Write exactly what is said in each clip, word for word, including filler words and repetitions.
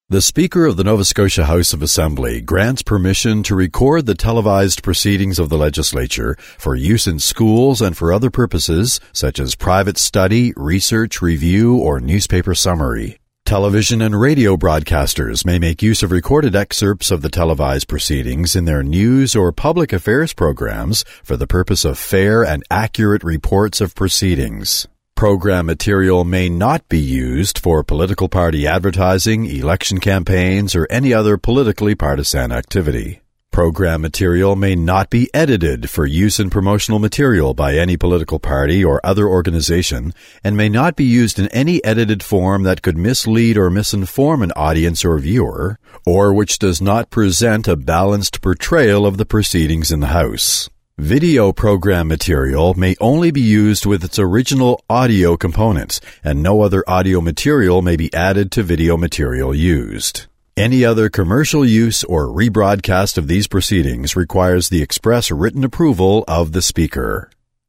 The Speaker of the Nova Scotia House of Assembly grants permission to record the televised proceedings of the legislature for use in schools and for other purposes, such as private study, research, review, or newspaper summary. Television and radio broadcasters may make use of recorded excerpts of the televised proceedings in their news or public affairs programs for the purpose of fair and accurate reports of proceedings. Program material may not be used for political party advertising, election campaigns, or any other politically partisan activity. Program material may not be edited for use in promotional material by any political party or other organization, and may not be used in any edited form that could mislead or misinform an audience or viewer, or which does not present a balanced portrayal of the proceedings in the House. Video program material may only be used with its original audio components, and no other audio material may be added to video material used. Any other commercial use or rebroadcast of these proceedings requires the express written approval of the Speaker.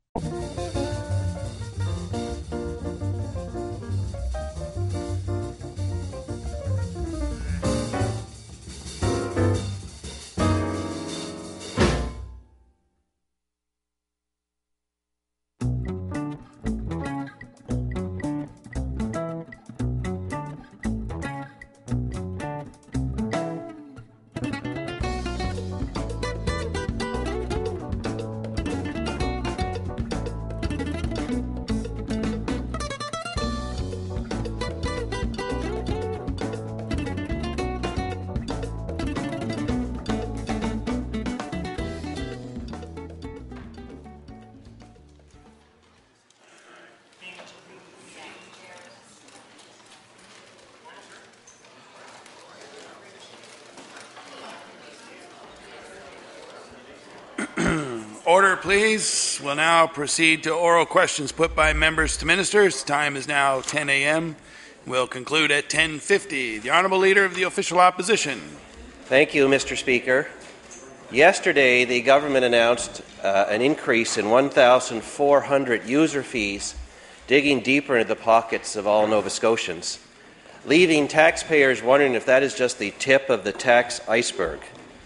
Order, please. We'll now proceed to oral questions put by members to ministers. Time is now ten a.m. We'll conclude at ten fifty. The Honourable Leader of the Official Opposition. Thank you, Mister Speaker. Yesterday, the government announced uh, an increase in one thousand four hundred user fees, digging deeper into the pockets of all Nova Scotians, leaving taxpayers wondering if that is just the tip of the tax iceberg.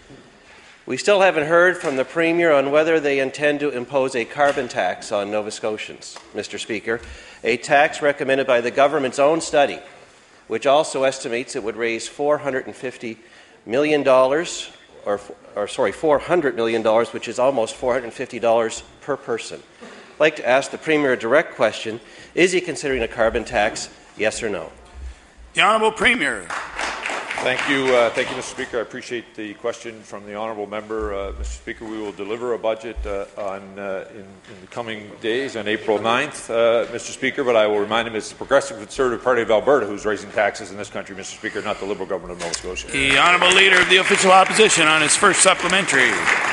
We still haven't heard from the Premier on whether they intend to impose a carbon tax on Nova Scotians, Mister Speaker, a tax recommended by the government's own study, which also estimates it would raise four hundred fifty million dollars, or, or sorry, four hundred million dollars, which is almost four hundred fifty dollars per person. I'd like to ask the Premier a direct question. Is he considering a carbon tax, yes or no? The Honourable Premier. Thank you, uh, thank you, Mister Speaker. I appreciate the question from the honourable member. Uh, Mister Speaker, we will deliver a budget uh, on uh, in, in the coming days on April ninth, uh, Mister Speaker. But I will remind him it's the Progressive Conservative Party of Alberta who's raising taxes in this country, Mister Speaker, not the Liberal Government of Nova Scotia. The Honourable Leader of the Official Opposition on his first supplementary.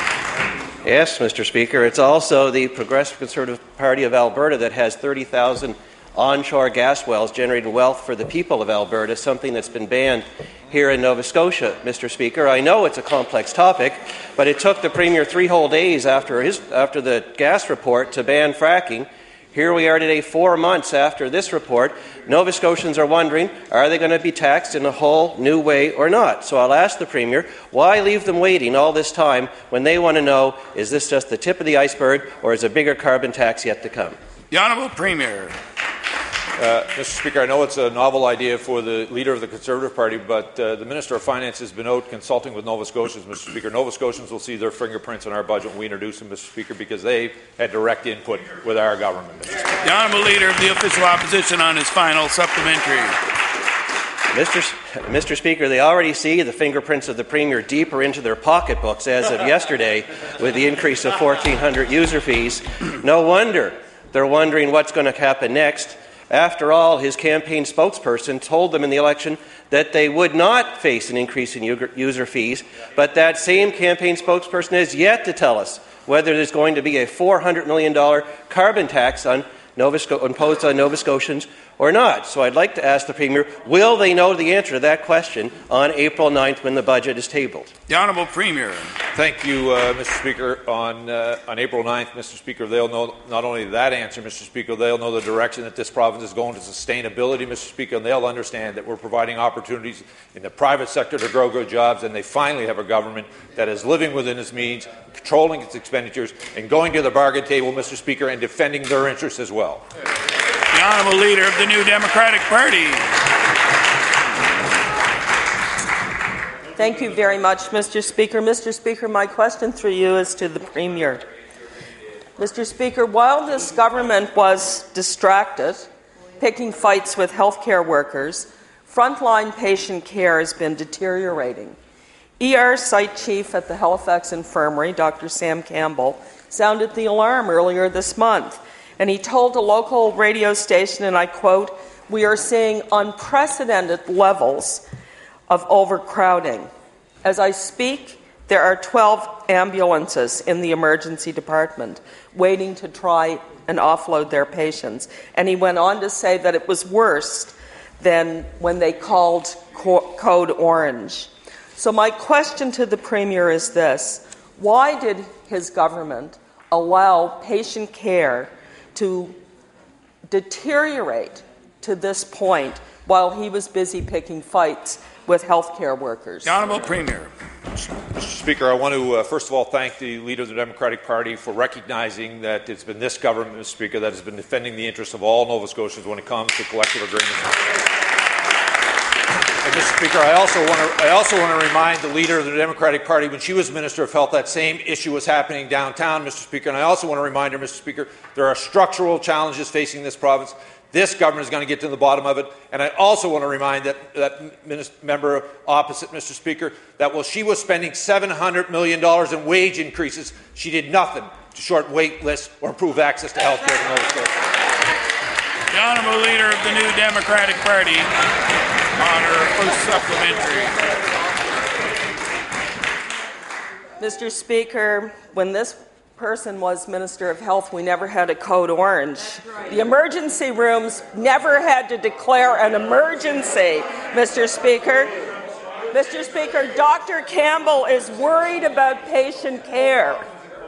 Yes, Mister Speaker. It's also the Progressive Conservative Party of Alberta that has thirty thousand onshore gas wells generating wealth for the people of Alberta, something that's been banned here in Nova Scotia, Mister Speaker. I know it's a complex topic, but it took the Premier three whole days after his after the gas report to ban fracking. Here we are today, four months after this report. Nova Scotians are wondering, are they going to be taxed in a whole new way or not? So I'll ask the Premier, why leave them waiting all this time when they want to know, is this just the tip of the iceberg or is a bigger carbon tax yet to come? The Honourable Premier. Uh, Mister Speaker, I know it's a novel idea for the Leader of the Conservative Party, but uh, the Minister of Finance has been out consulting with Nova Scotians, Mister Speaker. Nova Scotians will see their fingerprints on our budget when we introduce them, Mister Speaker, because they had direct input with our government, Mister Speaker. The Honourable Leader of the Official Opposition on his final supplementary. Mister S- Mister Speaker, they already see the fingerprints of the Premier deeper into their pocketbooks as of yesterday with the increase of fourteen hundred user fees. No wonder they're wondering what's going to happen next. After all, his campaign spokesperson told them in the election that they would not face an increase in user fees, but that same campaign spokesperson has yet to tell us whether there's going to be a four hundred million dollars carbon tax on Nova Sco- imposed on Nova Scotians or not? So I'd like to ask the Premier, will they know the answer to that question on April ninth when the budget is tabled? The Honourable Premier. Thank you, uh, Mister Speaker. On, uh, on April ninth, Mister Speaker, they'll know not only that answer, Mister Speaker, they'll know the direction that this province is going to sustainability, Mister Speaker, and they'll understand that we're providing opportunities in the private sector to grow good jobs, and they finally have a government that is living within its means, controlling its expenditures, and going to the bargain table, Mister Speaker, and defending their interests as well. The Honourable Leader of the New Democratic Party. Thank you very much, Mister Speaker. Mister Speaker, my question through you is to the Premier. Mister Speaker, while this government was distracted, picking fights with healthcare workers, frontline patient care has been deteriorating. E R site chief at the Halifax Infirmary, Doctor Sam Campbell, sounded the alarm earlier this month, and he told a local radio station, and I quote, "We are seeing unprecedented levels of overcrowding. As I speak, there are twelve ambulances in the emergency department waiting to try and offload their patients." And he went on to say that it was worse than when they called co- Code Orange. So my question to the Premier is this: why did his government allow patient care to deteriorate to this point while he was busy picking fights with healthcare workers? The Honourable Premier. Mister Speaker, I want to uh, first of all thank the Leader of the Democratic Party for recognizing that it's been this government, Mister Speaker, that has been defending the interests of all Nova Scotians when it comes to collective agreements. And Mister Speaker, I also want to I also want to remind the Leader of the Democratic Party, when she was Minister of Health, that same issue was happening downtown, Mister Speaker. And I also want to remind her, Mister Speaker, there are structural challenges facing this province. This government is going to get to the bottom of it. And I also want to remind that, that minister, member opposite, Mister Speaker, that while she was spending seven hundred million dollars in wage increases, she did nothing to shorten wait lists or improve access to health care in Nova Scotia. The Honourable Leader of the New Democratic Party on her first supplementary. Mister Speaker, when this person was Minister of Health, we never had a Code Orange. Right. The emergency rooms never had to declare an emergency, Mister Speaker. Mister Speaker, Doctor Campbell is worried about patient care.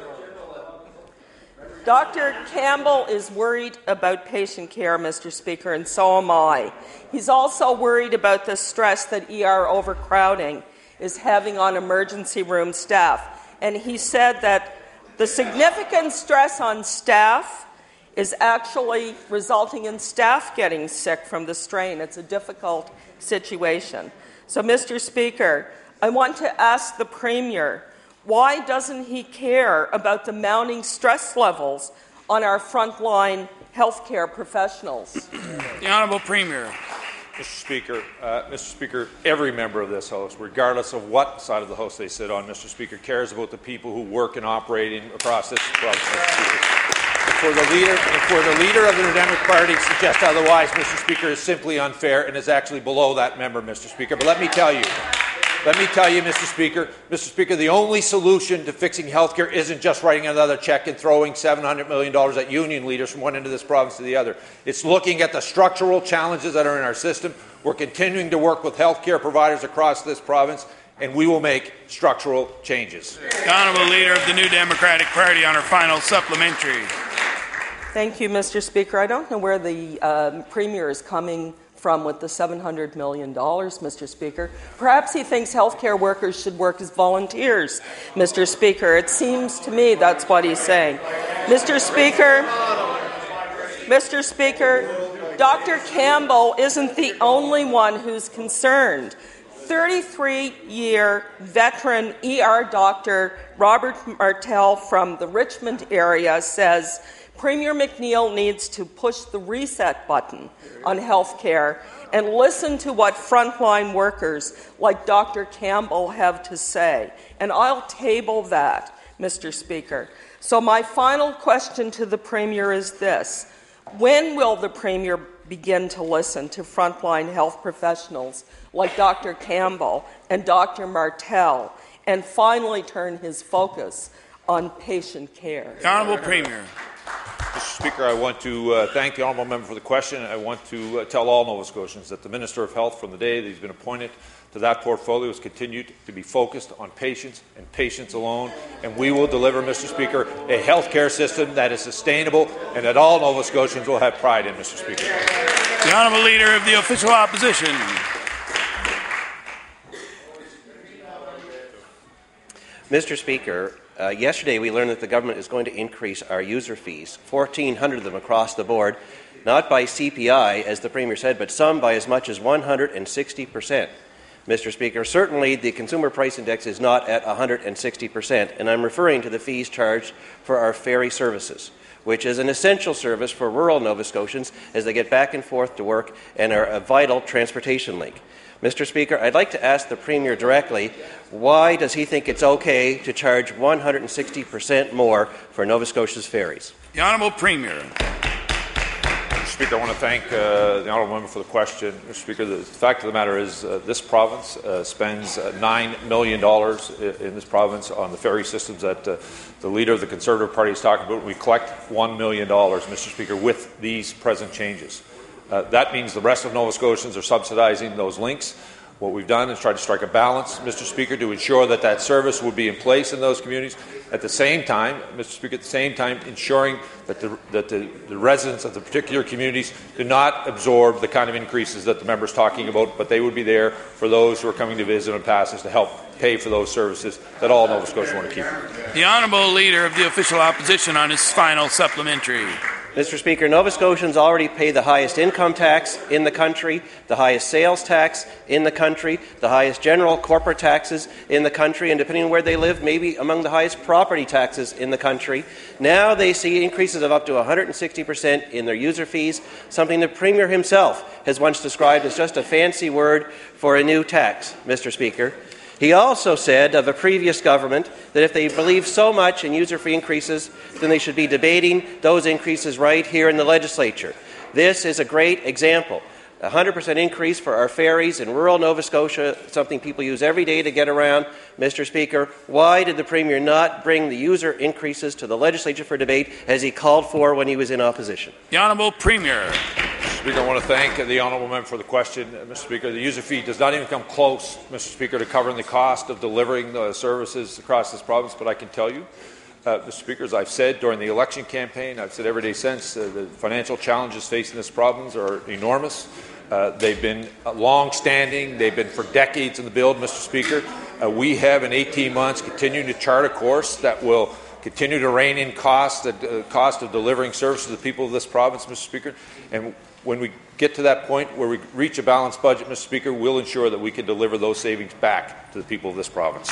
Doctor Campbell is worried about patient care, Mister Speaker, and so am I. He's also worried about the stress that E R overcrowding is having on emergency room staff. And he said that the significant stress on staff is actually resulting in staff getting sick from the strain. It's a difficult situation. So, Mister Speaker, I want to ask the Premier, why doesn't he care about the mounting stress levels on our frontline healthcare professionals? The Honourable Premier. Mister Speaker, uh, Mister Speaker, every member of this House, regardless of what side of the House they sit on, Mister Speaker, cares about the people who work and operate in, across this province, Mister Speaker. And for the leader, and for the leader of the New Democratic Party to suggest otherwise, Mister Speaker, is simply unfair and is actually below that member, Mister Speaker. But let me tell you, Let me tell you, Mister Speaker, Mister Speaker, the only solution to fixing health care isn't just writing another check and throwing seven hundred million dollars at union leaders from one end of this province to the other. It's looking at the structural challenges that are in our system. We're continuing to work with health care providers across this province, and we will make structural changes. The Honourable Leader of the New Democratic Party on her final supplementary. Thank you, Mister Speaker. I don't know where the um, Premier is coming from with the seven hundred million dollars, Mister Speaker. Perhaps he thinks healthcare workers should work as volunteers, Mister Speaker. It seems to me that's what he's saying. Mister Speaker, Mister Speaker, Doctor Campbell isn't the only one who's concerned. thirty-three-year veteran E R doctor Robert Martel from the Richmond area says Premier McNeil needs to push the reset button on health care and listen to what frontline workers like Doctor Campbell have to say. And I'll table that, Mister Speaker. So my final question to the Premier is this. When will the Premier begin to listen to frontline health professionals like Doctor Campbell and Doctor Martel and finally turn his focus on patient care? The Honourable Premier. Mister Speaker, I want to uh, thank the honourable member for the question. I want to uh, tell all Nova Scotians that the Minister of Health, from the day that he's been appointed to that portfolio, has continued to be focused on patients and patients alone. And we will deliver, Mister Speaker, a health care system that is sustainable and that all Nova Scotians will have pride in, Mister Speaker. The Honourable Leader of the Official Opposition. Mister Speaker, uh, yesterday we learned that the government is going to increase our user fees, fourteen hundred of them across the board, not by C P I, as the Premier said, but some by as much as one hundred sixty percent. Mister Speaker, certainly the Consumer Price Index is not at one hundred sixty percent, and I'm referring to the fees charged for our ferry services, which is an essential service for rural Nova Scotians as they get back and forth to work and are a vital transportation link. Mister Speaker, I'd like to ask the Premier directly, why does he think it's okay to charge one hundred sixty percent more for Nova Scotia's ferries? The Honourable Premier. Mister Speaker, I want to thank uh, the honourable member for the question. Mister Speaker, the fact of the matter is uh, this province uh, spends uh, nine million dollars in this province on the ferry systems that uh, the Leader of the Conservative Party is talking about. We collect one million dollars, Mister Speaker, with these present changes. Uh, that means the rest of Nova Scotians are subsidizing those links. What we've done is try to strike a balance, Mister Speaker, to ensure that that service will be in place in those communities. At the same time, Mister Speaker, at the same time, ensuring that the, that the, the residents of the particular communities do not absorb the kind of increases that the member is talking about, but they would be there for those who are coming to visit and passes to help pay for those services that all Nova Scotians want to keep. The Honourable Leader of the Official Opposition on his final supplementary. Mister Speaker, Nova Scotians already pay the highest income tax in the country, the highest sales tax in the country, the highest general corporate taxes in the country, and depending on where they live, maybe among the highest property taxes in the country. Now they see increases of up to one hundred sixty percent in their user fees, something the Premier himself has once described as just a fancy word for a new tax, Mister Speaker. He also said of a previous government that if they believe so much in user fee increases, then they should be debating those increases right here in the legislature. This is a great example. A one hundred percent increase for our ferries in rural Nova Scotia, something people use every day to get around. Mister Speaker, why did the Premier not bring the user increases to the legislature for debate as he called for when he was in opposition? The Honourable Premier. Mister Speaker, I want to thank the honourable member for the question. Uh, Mister Speaker, the user fee does not even come close, Mister Speaker, to covering the cost of delivering the services across this province, but I can tell you, uh, Mister Speaker, as I've said during the election campaign, I've said every day since, uh, the financial challenges facing this province are enormous. Uh, they've been uh, long-standing. They've been for decades in the build, Mister Speaker. Uh, we have in eighteen months continued to chart a course that will continue to rein in costs, the uh, cost of delivering services to the people of this province, Mister Speaker. And when we get to that point where we reach a balanced budget, Mister Speaker, we'll ensure that we can deliver those savings back to the people of this province.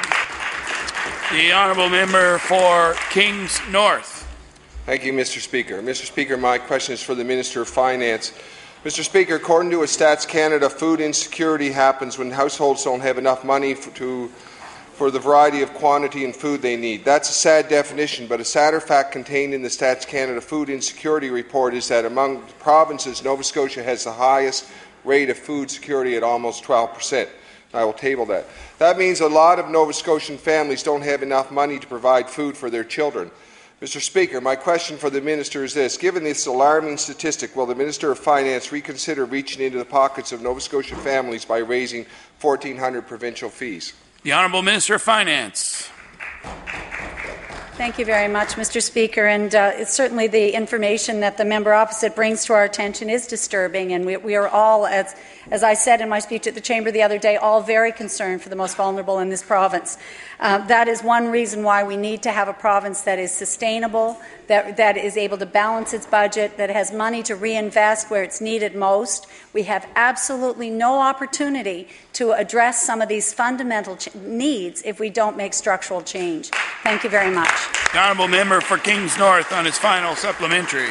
The honourable member for Kings North. Thank you, Mister Speaker. Mister Speaker, my question is for the Minister of Finance. Mister Speaker, according to a Stats Canada, food insecurity happens when households don't have enough money for, to, for the variety of quantity and food they need. That's a sad definition, but a sadder fact contained in the Stats Canada Food Insecurity Report is that among the provinces, Nova Scotia has the highest rate of food security at almost twelve percent. I will table that. That means a lot of Nova Scotian families don't have enough money to provide food for their children. Mister Speaker, my question for the Minister is this. Given this alarming statistic, will the Minister of Finance reconsider reaching into the pockets of Nova Scotia families by raising fourteen hundred provincial fees? The Honourable Minister of Finance. Thank you very much, Mister Speaker. And uh, it's certainly the information that the member opposite brings to our attention is disturbing, and we, we are all, as, as I said in my speech at the Chamber the other day, all very concerned for the most vulnerable in this province. Uh, that is one reason why we need to have a province that is sustainable, that, that is able to balance its budget, that has money to reinvest where it's needed most. We have absolutely no opportunity to address some of these fundamental ch- needs if we don't make structural change. Thank you very much. The honourable member for Kings North on his final supplementary.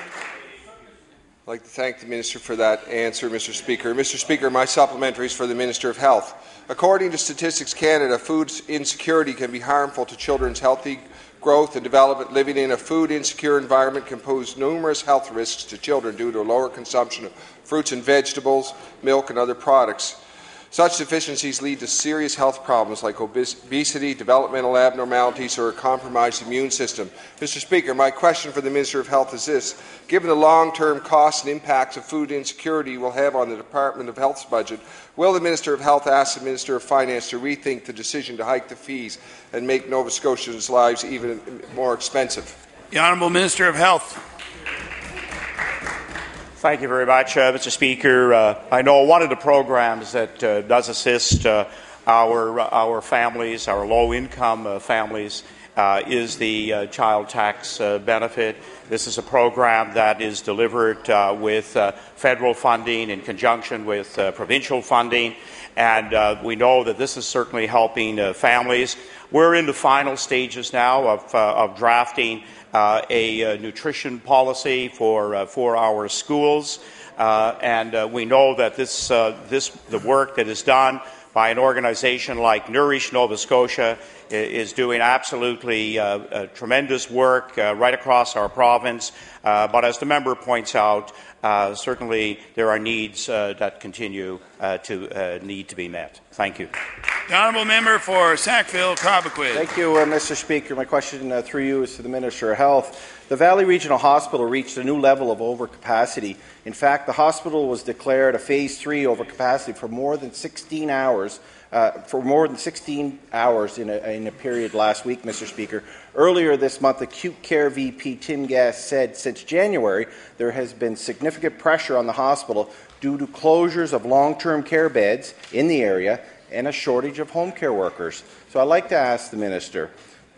I'd like to thank the Minister for that answer, Mister Speaker. Mister Speaker, my supplementary is for the Minister of Health. According to Statistics Canada, food insecurity can be harmful to children's healthy growth and development. Living in a food insecure environment can pose numerous health risks to children due to lower consumption of fruits and vegetables, milk and other products. Such deficiencies lead to serious health problems like obesity, developmental abnormalities, or a compromised immune system. Mister Speaker, my question for the Minister of Health is this. Given the long-term costs and impacts of food insecurity will have on the Department of Health's budget, will the Minister of Health ask the Minister of Finance to rethink the decision to hike the fees and make Nova Scotians' lives even more expensive? The Honourable Minister of Health. Thank you very much, uh, Mister Speaker. Uh, I know one of the programs that uh, does assist uh, our our families, our low-income uh, families, uh, is the uh, child tax uh, benefit. This is a program that is delivered uh, with uh, federal funding in conjunction with uh, provincial funding, and uh, we know that this is certainly helping uh, families. We're in the final stages now of, uh, of drafting Uh, a uh, nutrition policy for uh, for our schools, uh, and uh, we know that this uh, this the work that is done by an organization like Nourish Nova Scotia is doing absolutely uh, uh, tremendous work uh, right across our province. Uh, but as the member points out, uh, certainly there are needs uh, that continue uh, to uh, need to be met. Thank you. The Honourable Member for Sackville-Cobequid. Thank you, uh, Mister Speaker. My question uh, through you is to the Minister of Health. The Valley Regional Hospital reached a new level of overcapacity. In fact, the hospital was declared a Phase three overcapacity for more than sixteen hours. Uh, for more than sixteen hours in a, in a period last week, Mister Speaker. Earlier this month, acute care V P Tim Gass said since January there has been significant pressure on the hospital due to closures of long-term care beds in the area and a shortage of home care workers. So I'd like to ask the Minister,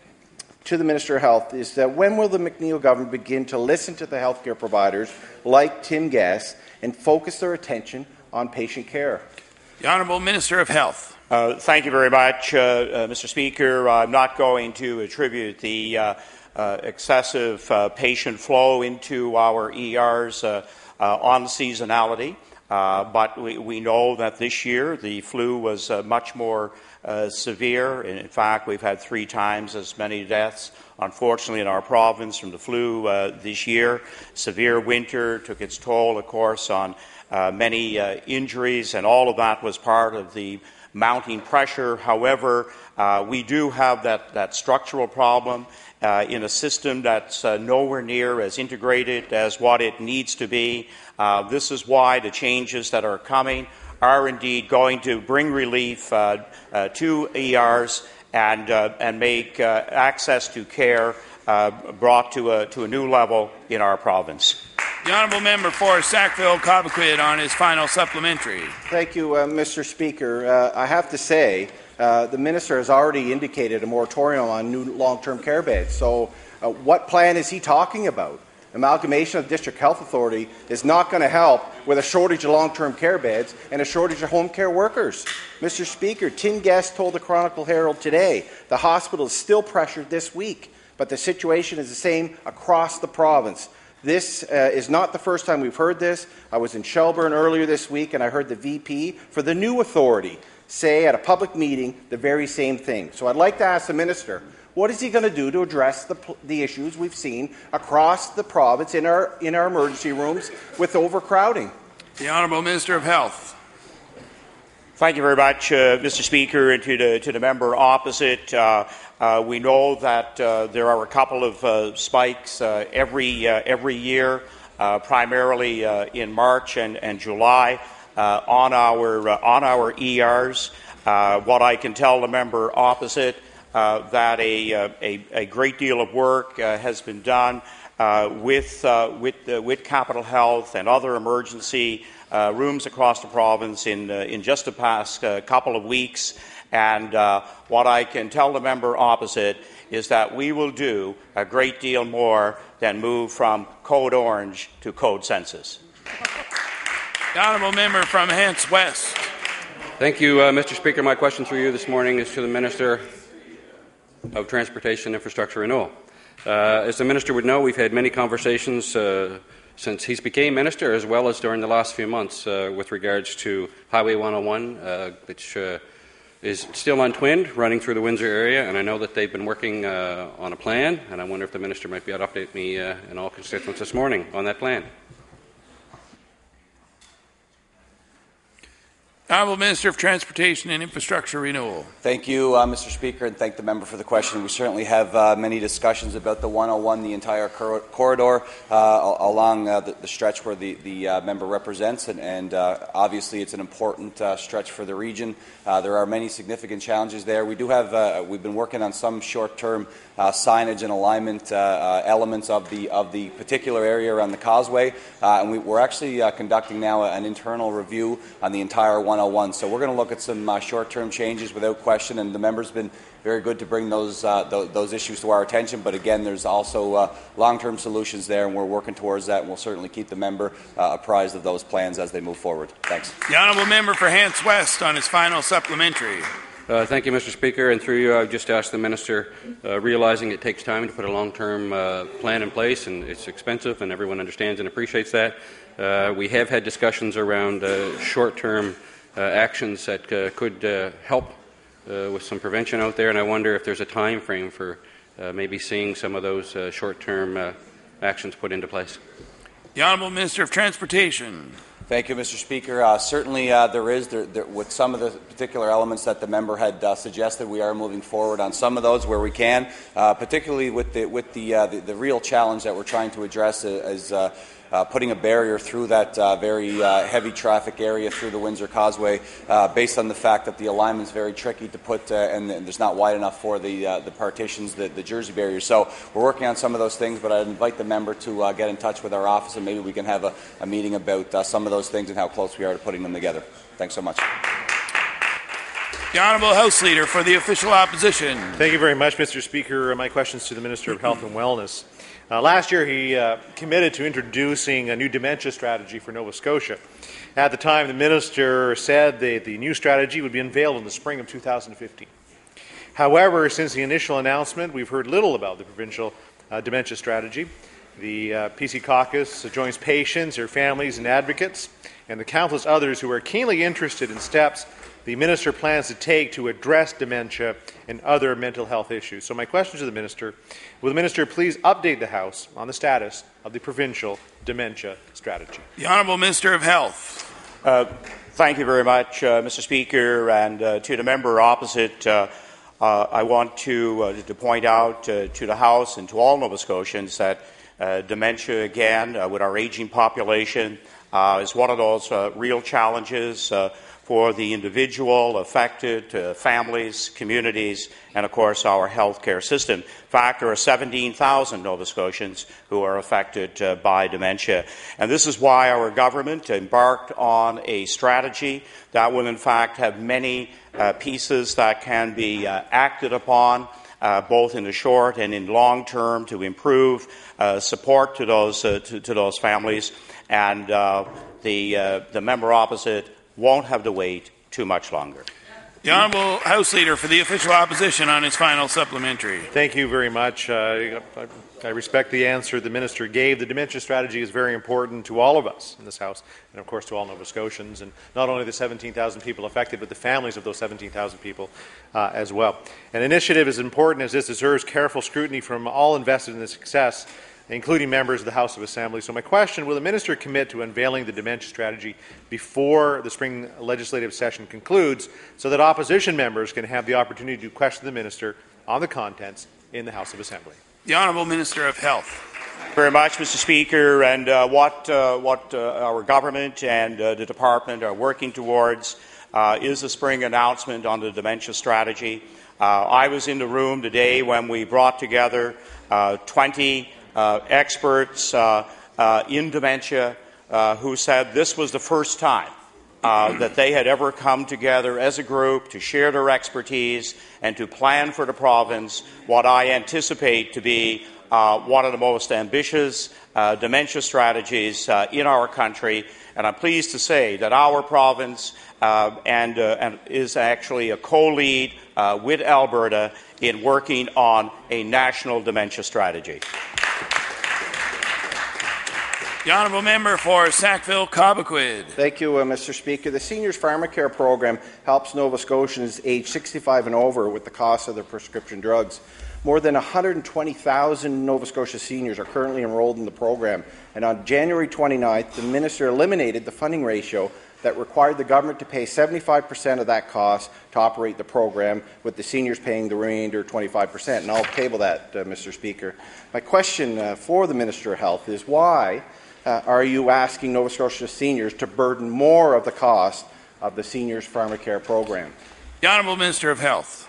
to the Minister of Health, is that when will the McNeil government begin to listen to the healthcare providers like Tim Gass and focus their attention on patient care? The Honourable Minister of Health. Uh, thank you very much, uh, uh, Mister Speaker. I'm not going to attribute the uh, uh, excessive uh, patient flow into our E Rs uh, uh, on seasonality, uh, but we, we know that this year the flu was uh, much more uh, severe. In fact, we've had three times as many deaths, unfortunately, in our province from the flu uh, this year. Severe winter took its toll, of course, on uh, many uh, injuries, and all of that was part of the mounting pressure. However, uh, we do have that, that structural problem uh, in a system that's uh, nowhere near as integrated as what it needs to be. Uh, this is why the changes that are coming are indeed going to bring relief uh, uh, to E Rs and, uh, and make uh, access to care uh, brought to a, to a new level in our province. The Honourable Member for Sackville-Cobequid on his final supplementary. Thank you, uh, Mister Speaker. Uh, I have to say, uh, the Minister has already indicated a moratorium on new long-term care beds. So uh, what plan is he talking about? Amalgamation of the District Health Authority is not going to help with a shortage of long-term care beds and a shortage of home care workers. Mister Speaker, Tim Guest told the Chronicle Herald today the hospital is still pressured this week, but the situation is the same across the province. This uh, is not the first time we've heard this. I was in Shelburne earlier this week, and I heard the V P for the new authority say at a public meeting the very same thing. So I'd like to ask the Minister, what is he going to do to address the, the issues we've seen across the province in our, in our emergency rooms with overcrowding? The Honourable Minister of Health. Thank you very much, uh, Mister Speaker, and to the, to the member opposite. Uh, uh, we know that uh, there are a couple of uh, spikes uh, every uh, every year, uh, primarily uh, in March and, and July, uh, on our uh, on our E Rs. Uh, what I can tell the member opposite uh, that a, uh, a a great deal of work uh, has been done uh, with uh, with uh, with Capital Health and other emergency Uh, rooms across the province in uh, in just the past uh, couple of weeks, and uh, what I can tell the member opposite is that we will do a great deal more than move from Code Orange to Code Census. The Honourable Member from Hants West. Thank you, uh, Mister Speaker. My question through you this morning is to the Minister of Transportation, Infrastructure and Renewal. Uh, as the Minister would know, we've had many conversations uh, since he's became Minister, as well as during the last few months, uh, with regards to Highway one oh one, uh, which uh, is still untwinned, running through the Windsor area, and I know that they've been working uh, on a plan, and I wonder if the Minister might be able to update me uh, and all constituents this morning on that plan. Honourable Minister of Transportation and Infrastructure Renewal. Thank you, uh, Mister Speaker, and thank the member for the question. We certainly have uh, many discussions about the one oh one, the entire cor- corridor uh, along uh, the, the stretch where the, the uh, member represents, and, and uh, obviously it's an important uh, stretch for the region. Uh, there are many significant challenges there. We do have, uh, we've been working on some short-term uh, signage and alignment uh, uh, elements of the of the particular area around the causeway, uh, and we, we're actually uh, conducting now an internal review on the entire one oh one. So we're going to look at some uh, short-term changes without question, and the member's been very good to bring those uh, th- those issues to our attention. But again, there's also uh, long-term solutions there, and we're working towards that, and we'll certainly keep the member uh, apprised of those plans as they move forward. Thanks. The honourable member for Hants West on his final supplementary. Uh, thank you, Mister Speaker. And through you, I've just asked the minister, uh, realizing it takes time to put a long-term uh, plan in place, and it's expensive, and everyone understands and appreciates that. Uh, we have had discussions around uh, short-term uh, actions that uh, could uh, help uh, with some prevention out there, and I wonder if there's a time frame for uh, maybe seeing some of those uh, short-term uh, actions put into place. The Honourable Minister of Transportation. Thank you, Mister Speaker. Uh, certainly uh, there is, there, there, with some of the particular elements that the member had uh, suggested, we are moving forward on some of those where we can, uh, particularly with the, with the, uh, the, the real challenge that we're trying to address is uh, Uh, putting a barrier through that uh, very uh, heavy traffic area through the Windsor Causeway, uh, based on the fact that the alignment is very tricky to put, uh, and, and there's not wide enough for the uh, the partitions, the, the Jersey barriers. So we're working on some of those things, but I'd invite the member to uh, get in touch with our office, and maybe we can have a, a meeting about uh, some of those things and how close we are to putting them together. Thanks so much. The Honourable House Leader for the Official Opposition. Thank you very much, Mister Speaker. My question is to the Minister of Health and Wellness. Uh, last year, he uh, committed to introducing a new dementia strategy for Nova Scotia. At the time, the minister said that the new strategy would be unveiled in the spring of two thousand fifteen. However, since the initial announcement, we've heard little about the provincial uh, dementia strategy. The uh, P C caucus joins patients, their families and advocates, and the countless others who are keenly interested in steps the minister plans to take to address dementia and other mental health issues. So my question to the minister, will the minister please update the House on the status of the provincial dementia strategy? The Honourable Minister of Health. Uh, thank you very much, uh, Mister Speaker, and uh, to the member opposite, uh, uh, I want to, uh, to point out uh, to the House and to all Nova Scotians that uh, dementia, again, uh, with our aging population, uh, is one of those uh, real challenges uh, for the individual affected, uh, families, communities, and, of course, our healthcare system. In fact, there are seventeen thousand Nova Scotians who are affected uh, by dementia. And this is why our government embarked on a strategy that will, in fact, have many uh, pieces that can be uh, acted upon, uh, both in the short and in long term, to improve uh, support to those, uh, to, to those families. And uh, the, uh, the member opposite won't have to wait too much longer. The Honourable House Leader for the Official Opposition on his final supplementary. Thank you very much. Uh, I, I respect the answer the minister gave. The dementia strategy is very important to all of us in this House, and of course to all Nova Scotians, and not only the seventeen thousand people affected, but the families of those seventeen thousand people uh, as well. An initiative as important as this deserves careful scrutiny from all invested in the success, including members of the House of Assembly. So my question, will the minister commit to unveiling the dementia strategy before the spring legislative session concludes, so that opposition members can have the opportunity to question the minister on the contents in the House of Assembly? The Honourable Minister of Health. Very much, Mister Speaker, and uh, what, uh, what uh, our government and uh, the department are working towards uh, is a spring announcement on the dementia strategy. Uh, I was in the room today when we brought together uh, twenty Uh, experts uh, uh, in dementia uh, who said this was the first time uh, that they had ever come together as a group to share their expertise and to plan for the province what I anticipate to be uh, one of the most ambitious uh, dementia strategies uh, in our country. And I'm pleased to say that our province uh, and, uh, and is actually a co-lead uh, with Alberta in working on a national dementia strategy. The Honourable Member for Sackville-Cobequid. Thank you, uh, Mister Speaker. The Seniors Pharmacare Program helps Nova Scotians aged sixty-five and over with the cost of their prescription drugs. More than one hundred twenty thousand Nova Scotia seniors are currently enrolled in the program, and on January twenty-ninth, the minister eliminated the funding ratio that required the government to pay seventy-five percent of that cost to operate the program, with the seniors paying the remainder twenty-five percent. And I'll table that, uh, Mister Speaker. My question uh, for the Minister of Health is why uh, are you asking Nova Scotia seniors to burden more of the cost of the Seniors Pharmacare program? The Honourable Minister of Health.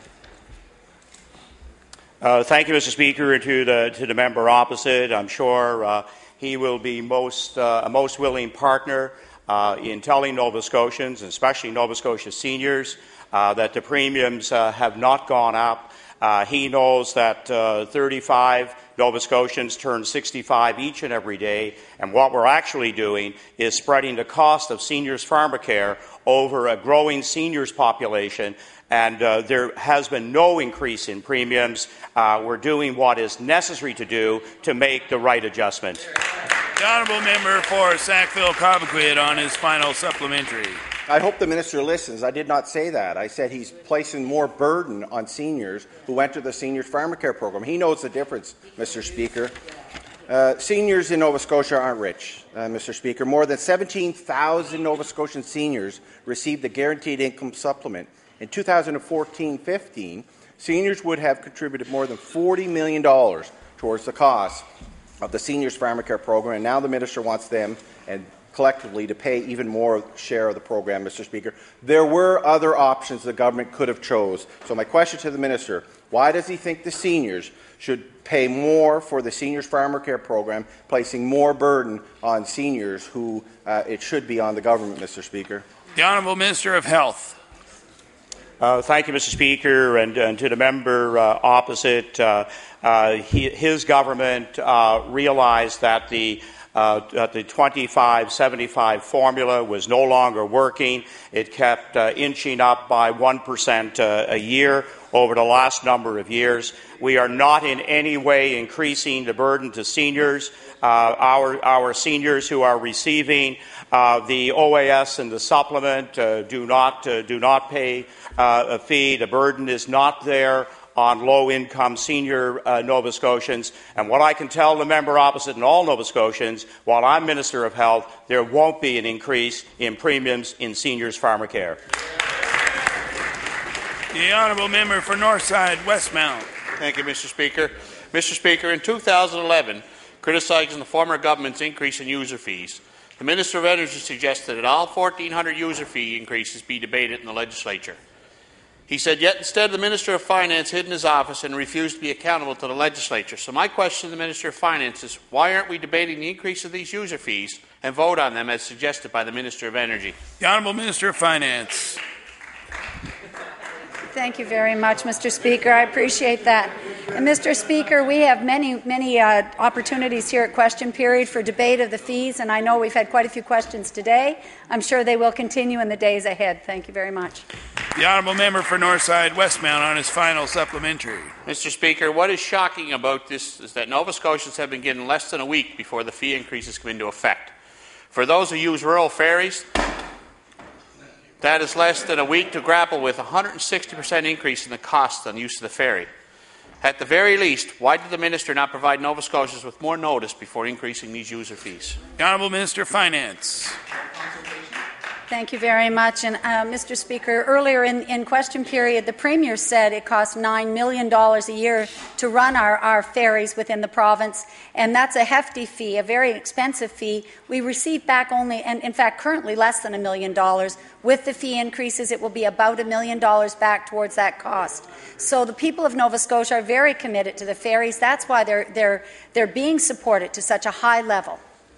Uh, thank you, Mister Speaker, and to the, to the member opposite. I'm sure uh, he will be most, uh, a most willing partner uh, in telling Nova Scotians, especially Nova Scotia seniors, uh, that the premiums uh, have not gone up. Uh, he knows that uh, thirty-five Nova Scotians turn sixty-five each and every day, and what we're actually doing is spreading the cost of seniors pharmacare over a growing seniors population, and uh, there has been no increase in premiums. Uh, we're doing what is necessary to do to make the right adjustment. The Honourable Member for Sackville-Cobequid on his final supplementary. I hope the minister listens. I did not say that. I said he's placing more burden on seniors who enter the Seniors Pharmacare program. He knows the difference, Mister Speaker. Uh, seniors in Nova Scotia aren't rich, uh, Mister Speaker. More than seventeen thousand Nova Scotian seniors received the Guaranteed Income Supplement. In two thousand fourteen fifteen, seniors would have contributed more than forty million dollars towards the cost of the Seniors Pharmacare program, and now the minister wants them and collectively to pay even more share of the program, Mister Speaker. There were other options the government could have chose. So my question to the minister, why does he think the seniors should pay more for the Seniors Pharmacare program, placing more burden on seniors who uh, it should be on the government, Mister Speaker? The Honourable Minister of Health. Uh, thank you, Mister Speaker, and, and to the member uh, opposite, uh, uh, he, his government uh, realized that the Uh, that the twenty-five seventy-five formula was no longer working. It kept uh, inching up by one percent uh, a year over the last number of years. We are not in any way increasing the burden to seniors. Uh, our, our seniors who are receiving uh, the O A S and the supplement uh, do not, uh, do not pay uh, a fee. The burden is not there on low-income senior uh, Nova Scotians. And what I can tell the member opposite and all Nova Scotians, while I'm Minister of Health, there won't be an increase in premiums in seniors pharmacare. The Honourable Member for Northside Westmount. Thank you, Mister Speaker. Mister Speaker, in two thousand eleven, criticising the former government's increase in user fees, the Minister of Energy suggested that all fourteen hundred user fee increases be debated in the legislature. He said, yet instead the Minister of Finance hid in his office and refused to be accountable to the legislature. So my question to the Minister of Finance is, why aren't we debating the increase of these user fees and vote on them as suggested by the Minister of Energy? The Honourable Minister of Finance. Thank you very much, Mister Speaker. I appreciate that. And Mister Speaker, we have many, many uh, opportunities here at question period for debate of the fees, and I know we've had quite a few questions today. I'm sure they will continue in the days ahead. Thank you very much. The Honourable Member for Northside Westmount on his final supplementary. Mister Speaker, what is shocking about this is that Nova Scotians have been given less than a week before the fee increases come into effect. For those who use rural ferries, that is less than a week to grapple with a one hundred sixty percent increase in the cost on use of the ferry. At the very least, why did the Minister not provide Nova Scotians with more notice before increasing these user fees? The Honourable Minister of Finance. Thank you very much. And uh, Mister Speaker, earlier in, in question period, the Premier said it costs nine million dollars a year to run our, our ferries within the province, and that's a hefty fee, a very expensive fee. We receive back only, and in fact currently less than a million dollars. With the fee increases, it will be about a million dollars back towards that cost. So the people of Nova Scotia are very committed to the ferries. That's why they're, they're, they're being supported to such a high level.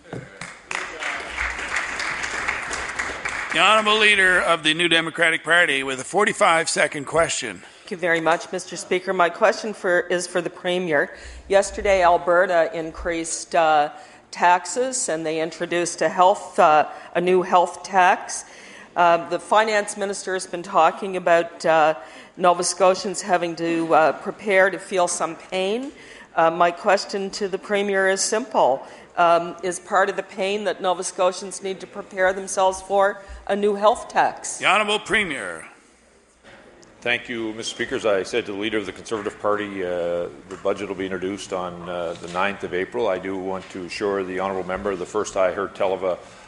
The Honourable Leader of the New Democratic Party with a forty-five second question. Thank you very much, Mister Speaker. My question for, is for the Premier. Yesterday, Alberta increased uh, taxes, and they introduced a health, uh, a new health tax. Uh, the Finance Minister has been talking about uh, Nova Scotians having to uh, prepare to feel some pain. Uh, my question to the Premier is simple. Um, is part of the pain that Nova Scotians need to prepare themselves for a new health tax? The Honourable Premier. Thank you, Mister Speaker. As I said to the Leader of the Conservative Party, uh, the budget will be introduced on uh, the ninth of April. I do want to assure the Honourable Member the first I heard tell of a,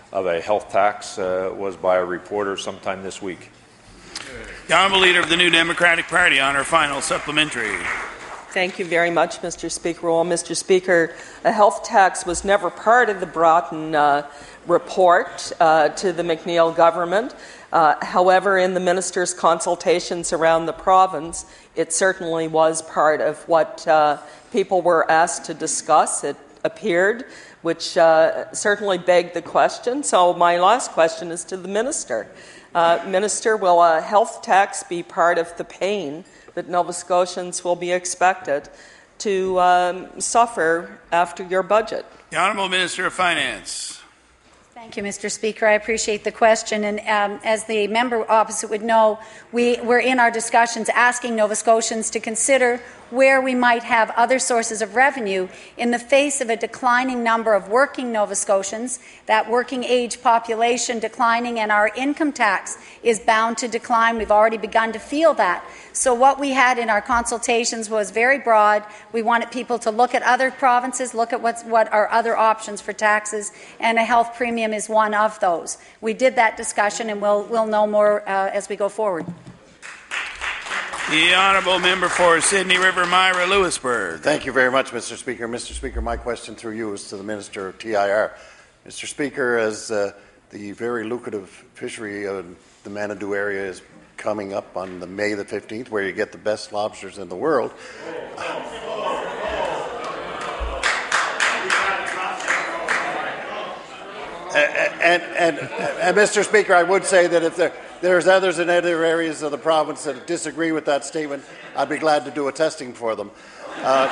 of a health tax uh, was by a reporter sometime this week. The Honourable Leader of the New Democratic Party on her final supplementary. Thank you very much, Mister Speaker. Well, Mister Speaker, a health tax was never part of the Broughton uh, report uh, to the McNeil government. Uh, however, in the minister's consultations around the province, it certainly was part of what uh, people were asked to discuss. It appeared, which uh, certainly begged the question. So my last question is to the minister. Uh, minister, will a health tax be part of the pain that Nova Scotians will be expected to um, suffer after your budget? The Honourable Minister of Finance. Thank you, Mister Speaker. I appreciate the question. And um, as the member opposite would know, we were in our discussions asking Nova Scotians to consider where we might have other sources of revenue in the face of a declining number of working Nova Scotians, that working age population declining, and our income tax is bound to decline. We've already begun to feel that. So what we had in our consultations was very broad. We wanted people to look at other provinces, look at what's, what are other options for taxes, and a health premium is one of those. We did that discussion, and we'll, we'll know more uh, as we go forward. The Honourable Member for Sydney River, Myra Lewisburg. Thank you very much, Mister Speaker. Mister Speaker, my question through you is to the Minister of T I R. Mister Speaker, as uh, the very lucrative fishery of the Manitou area is coming up on the May the fifteenth, where you get the best lobsters in the world. And, and, and, and Mister Speaker, I would say that if there, there's others in other areas of the province that disagree with that statement, I'd be glad to do a testing for them. Uh,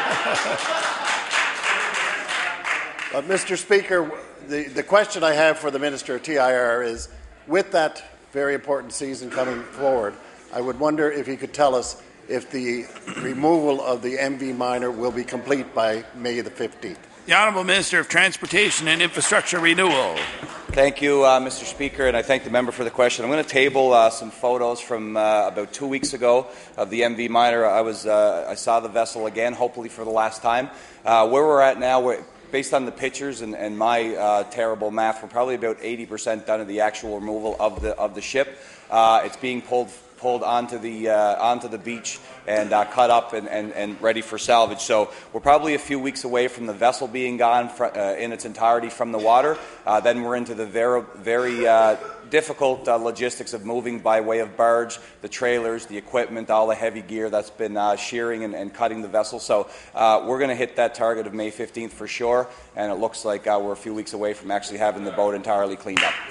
but Mister Speaker, the, the question I have for the Minister of T I R is, with that very important season coming forward, I would wonder if he could tell us if the removal of the M V minor will be complete by May the fifteenth. The Honourable Minister of Transportation and Infrastructure Renewal. Thank you, uh, Mister Speaker, and I thank the member for the question. I'm going to table uh, some photos from uh, about two weeks ago of the M V Minor. I was uh, I saw the vessel again, hopefully for the last time. Uh, where we're at now, we're, based on the pictures and, and my uh, terrible math, we're probably about eighty percent done of the actual removal of the of the ship. Uh, it's being pulled pulled onto the uh, onto the beach and uh, cut up and, and, and ready for salvage. So we're probably a few weeks away from the vessel being gone fr- uh, in its entirety from the water. Uh, then we're into the very, very uh, difficult uh, logistics of moving by way of barge, the trailers, the equipment, all the heavy gear that's been uh, shearing and, and cutting the vessel. So uh, we're going to hit that target of May fifteenth for sure, and it looks like uh, we're a few weeks away from actually having the boat entirely cleaned up.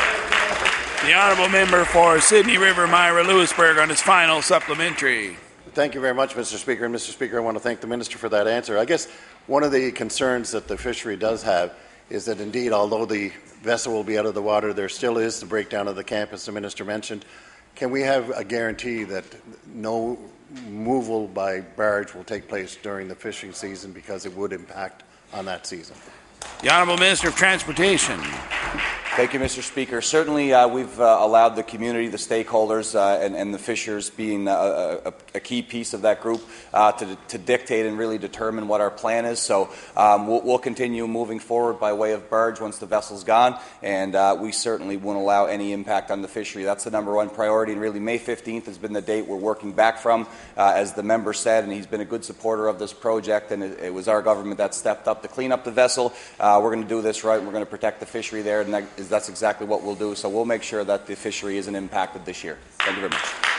The Honourable Member for Sydney River, Myra Lewisburg, on his final supplementary. Thank you very much, Mister Speaker. And Mister Speaker, I want to thank the Minister for that answer. I guess one of the concerns that the fishery does have is that indeed, although the vessel will be out of the water, there still is the breakdown of the camp, as the Minister mentioned. Can we have a guarantee that no removal by barge will take place during the fishing season, because it would impact on that season? The Honourable Minister of Transportation. Thank you, Mister Speaker. Certainly, uh, we've uh, allowed the community, the stakeholders, uh, and, and the fishers being a, a, a key piece of that group uh, to, to dictate and really determine what our plan is. So um, we'll, we'll continue moving forward by way of barge once the vessel's gone, and uh, we certainly won't allow any impact on the fishery. That's the number one priority, and really May fifteenth has been the date we're working back from, uh, as the member said, and he's been a good supporter of this project, and it, it was our government that stepped up to clean up the vessel. Uh, we're going to do this right. We're going to protect the fishery there, and that is that's exactly what we'll do. So we'll make sure that the fishery isn't impacted this year. Thank you very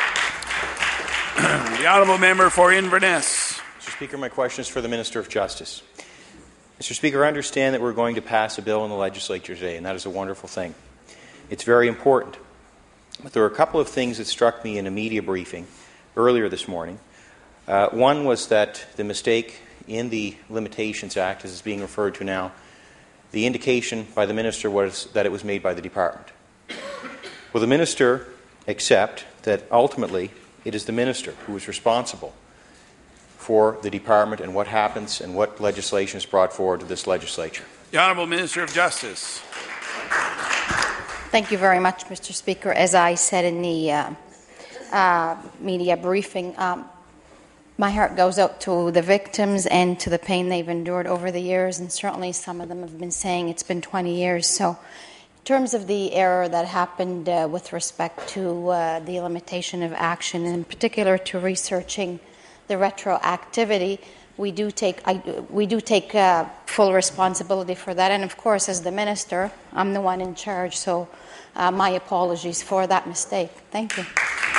much. The Honourable Member for Inverness. Mister Speaker, my question is for the Minister of Justice. Mister Speaker, I understand that we're going to pass a bill in the legislature today, and that is a wonderful thing. It's very important. But there are a couple of things that struck me in a media briefing earlier this morning. Uh, one was that the mistake in the Limitations Act, as it's being referred to now, the indication by the Minister was that it was made by the Department. Will the Minister accept that ultimately it is the Minister who is responsible for the Department and what happens and what legislation is brought forward to this legislature? The Honourable Minister of Justice. Thank you very much, Mister Speaker. As I said in the uh, uh, media briefing, um, my heart goes out to the victims and to the pain they've endured over the years, and certainly some of them have been saying it's been twenty years. So terms of the error that happened uh, with respect to uh, the limitation of action, in particular to researching the retroactivity, we do take I, we do take uh, full responsibility for that. And of course, as the minister, I'm the one in charge. So, uh, my apologies for that mistake. Thank you.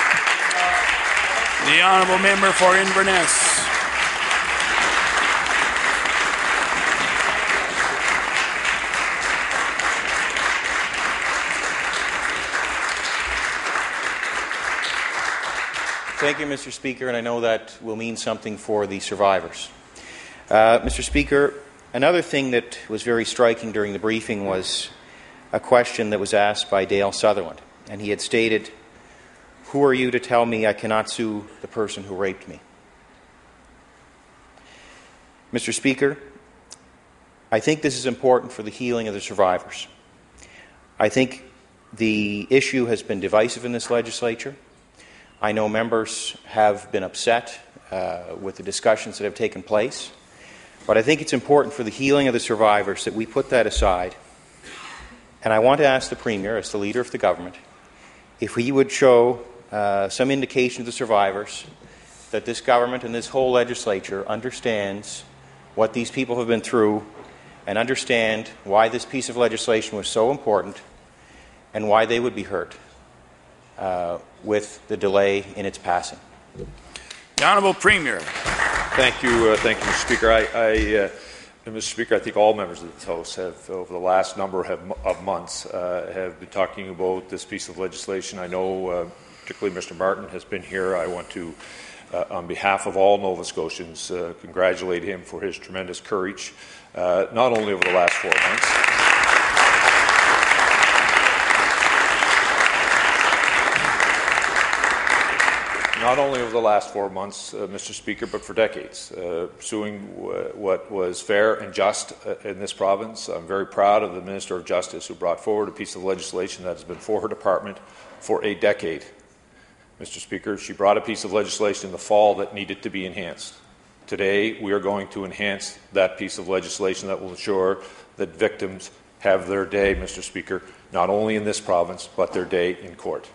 The honourable member for Inverness. Thank you, Mister Speaker, and I know that will mean something for the survivors. Uh, Mister Speaker, another thing that was very striking during the briefing was a question that was asked by Dale Sutherland, and he had stated, "Who are you to tell me I cannot sue the person who raped me?" Mister Speaker, I think this is important for the healing of the survivors. I think the issue has been divisive in this legislature. I know members have been upset uh, with the discussions that have taken place, but I think it's important for the healing of the survivors that we put that aside. And I want to ask the Premier, as the Leader of the Government, if he would show uh, some indication to the survivors that this government and this whole legislature understands what these people have been through and understand why this piece of legislation was so important and why they would be hurt uh, with the delay in its passing. The Honourable Premier. Thank you, uh, thank you, Mister Speaker. I, I, uh, Mister Speaker, I think all members of this House have, over the last number have, of months, uh, have been talking about this piece of legislation. I know, uh, particularly Mister Martin has been here. I want to, uh, on behalf of all Nova Scotians, uh, congratulate him for his tremendous courage, uh, not only over the last four months. Not only over the last four months, uh, Mister Speaker, but for decades, uh, pursuing w what was fair and just uh, in this province. I'm very proud of the Minister of Justice who brought forward a piece of legislation that has been for her department for a decade. Mister Speaker, she brought a piece of legislation in the fall that needed to be enhanced. Today, we are going to enhance that piece of legislation that will ensure that victims have their day, Mister Speaker, not only in this province, but their day in court.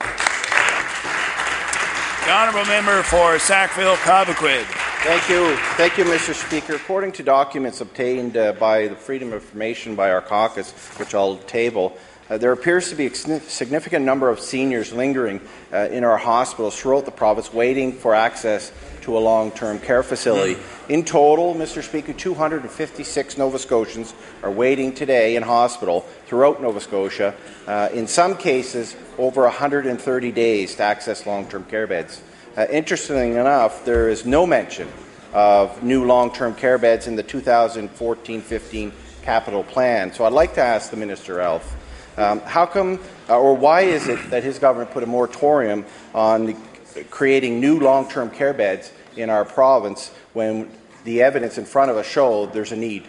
The Honourable Member for Sackville-Cobequid. Thank you. Thank you, Mister Speaker. According to documents obtained uh, by the Freedom of Information by our caucus, which I'll table, uh, there appears to be a significant number of seniors lingering uh, in our hospitals throughout the province waiting for access to a long-term care facility. In total, Mister Speaker, two hundred fifty-six Nova Scotians are waiting today in hospital throughout Nova Scotia, uh, in some cases over one hundred thirty days to access long-term care beds. Uh, interestingly enough, there is no mention of new long-term care beds in the two thousand fourteen fifteen capital plan. So I'd like to ask the Minister of Health, um, how come uh, or why is it that his government put a moratorium on the creating new long-term care beds in our province when the evidence in front of us show there's a need?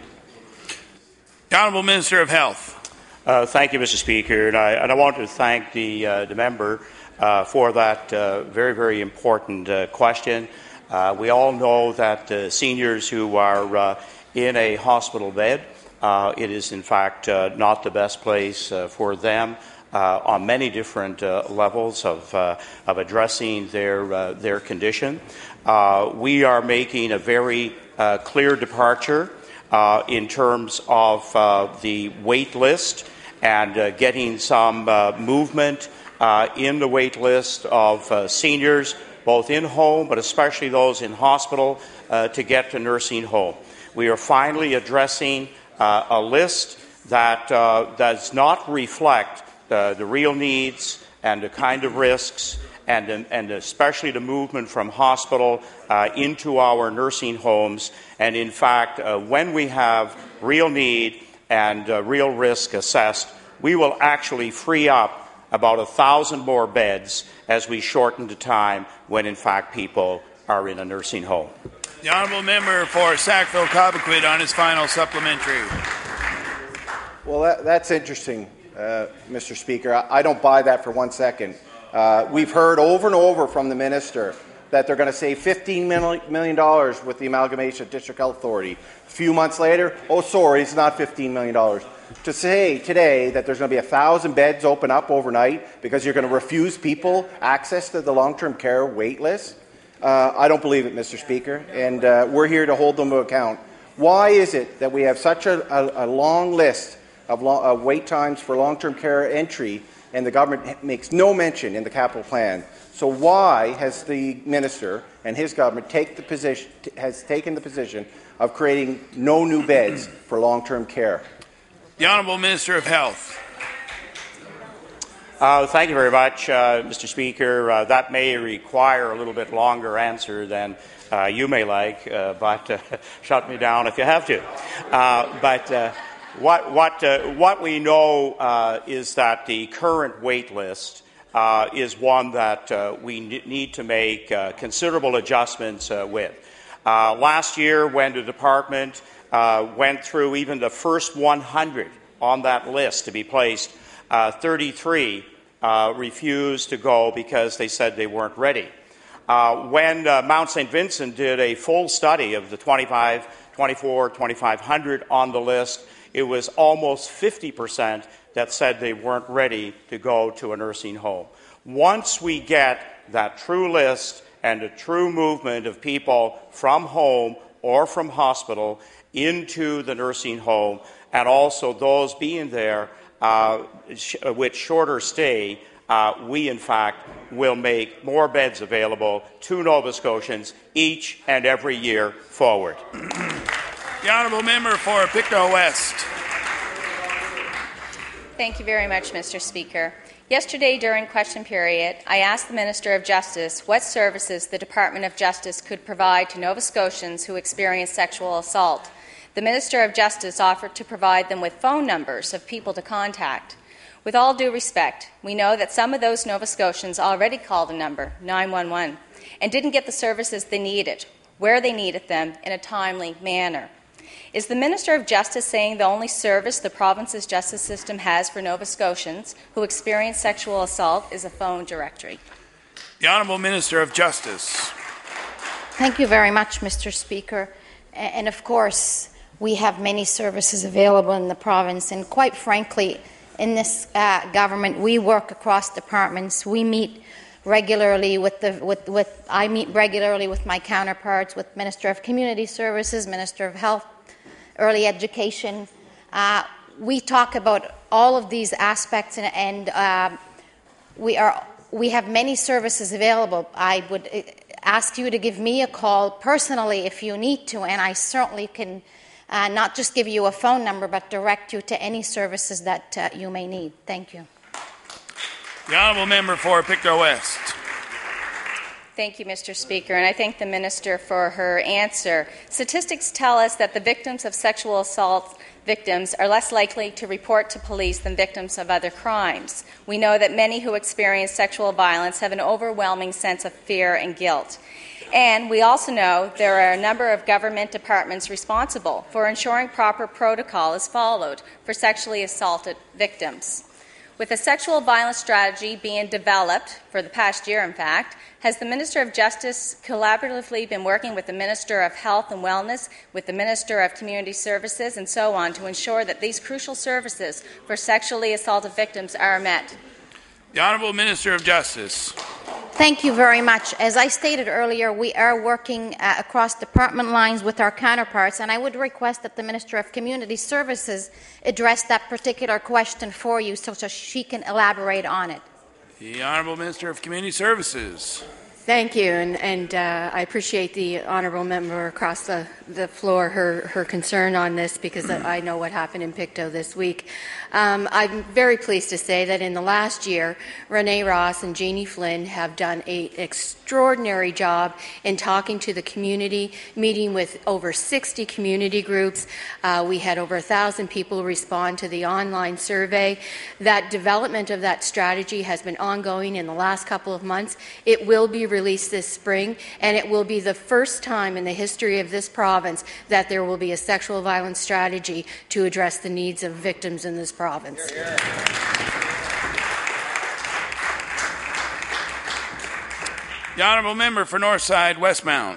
The Honourable Minister of Health. Uh, thank you, Mister Speaker, and I, and I want to thank the, uh, the member uh, for that uh, very, very important uh, question. Uh, we all know that uh, seniors who are uh, in a hospital bed, uh, it is in fact uh, not the best place uh, for them Uh, on many different uh, levels of, uh, of addressing their, uh, their condition. Uh, we are making a very uh, clear departure uh, in terms of uh, the wait list and uh, getting some uh, movement uh, in the wait list of uh, seniors, both in home but especially those in hospital, uh, to get to nursing home. We are finally addressing uh, a list that uh, does not reflect Uh, the real needs and the kind of risks and, and especially the movement from hospital uh, into our nursing homes. And in fact, uh, when we have real need and uh, real risk assessed, we will actually free up about a thousand more beds as we shorten the time when in fact people are in a nursing home. The Honourable Member for Sackville-Cobequid on his final supplementary. Well, that, that's interesting. Uh, Mister Speaker, I, I don't buy that for one second. Uh, we've heard over and over from the minister that they're going to save fifteen million dollars with the amalgamation of District Health Authority. A few months later, oh, sorry, it's not fifteen million dollars. to say today that there's going to be a thousand beds open up overnight because you're going to refuse people access to the long-term care wait list, uh, I don't believe it, Mister Speaker, and uh, we're here to hold them to account. Why is it that we have such a, a, a long list of, long, of wait times for long-term care entry, and the government makes no mention in the capital plan? So why has the minister and his government take the position, has taken the position of creating no new beds for long-term care? The Honourable Minister of Health. Uh, thank you very much, uh, Mister Speaker. Uh, that may require a little bit longer answer than uh, you may like, uh, but uh, shut me down if you have to. Uh, but uh, what, what, uh, what we know uh, is that the current wait list uh, is one that uh, we need to make uh, considerable adjustments uh, with. Uh, last year, when the department uh, went through even the first one hundred on that list to be placed, uh, thirty-three uh, refused to go because they said they weren't ready. Uh, when uh, Mount Saint Vincent did a full study of the twenty-five, twenty-four, twenty-five hundred on the list, it was almost fifty percent that said they weren't ready to go to a nursing home. Once we get that true list and a true movement of people from home or from hospital into the nursing home, and also those being there uh, sh with shorter stay, uh, we in fact will make more beds available to Nova Scotians each and every year forward. The Honourable Member for Pictou West. Thank you very much, Mister Speaker. Yesterday, during question period, I asked the Minister of Justice what services the Department of Justice could provide to Nova Scotians who experience sexual assault. The Minister of Justice offered to provide them with phone numbers of people to contact. With all due respect, we know that some of those Nova Scotians already called the number, nine one one, and didn't get the services they needed, where they needed them, in a timely manner. Is the Minister of Justice saying the only service the province's justice system has for Nova Scotians who experience sexual assault is a phone directory? The Honourable Minister of Justice. Thank you very much, Mister Speaker. And of course, we have many services available in the province, and quite frankly, in this uh, government, we work across departments. We meet regularly with the with, with I meet regularly with my counterparts, with Minister of Community Services, Minister of Health, Early Education. Uh, we talk about all of these aspects, and, and uh, we are we have many services available. I would ask you to give me a call personally if you need to, and I certainly can uh, not just give you a phone number, but direct you to any services that uh, you may need. Thank you. The Honourable Member for Pictou West. Thank you, Mister Speaker, and I thank the Minister for her answer. Statistics tell us that the victims of sexual assault victims are less likely to report to police than victims of other crimes. We know that many who experience sexual violence have an overwhelming sense of fear and guilt. And we also know there are a number of government departments responsible for ensuring proper protocol is followed for sexually assaulted victims. With a sexual violence strategy being developed, for the past year in fact, has the Minister of Justice collaboratively been working with the Minister of Health and Wellness, with the Minister of Community Services and so on to ensure that these crucial services for sexually assaulted victims are met? The Honourable Minister of Justice. Thank you very much. As I stated earlier, we are working uh, across department lines with our counterparts, and I would request that the Minister of Community Services address that particular question for you so that she can elaborate on it. The Honourable Minister of Community Services. Thank you, and, and uh, I appreciate the honourable member across the, the floor, her, her concern on this, because I know what happened in Pictou this week. Um, I'm very pleased to say that in the last year, Renee Ross and Jeannie Flynn have done an extraordinary job in talking to the community, meeting with over sixty community groups. Uh, we had over one thousand people respond to the online survey. That development of that strategy has been ongoing in the last couple of months. It will be released this spring, and it will be the first time in the history of this province that there will be a sexual violence strategy to address the needs of victims in this province. Here, here. The Honourable Member for Northside Westmount.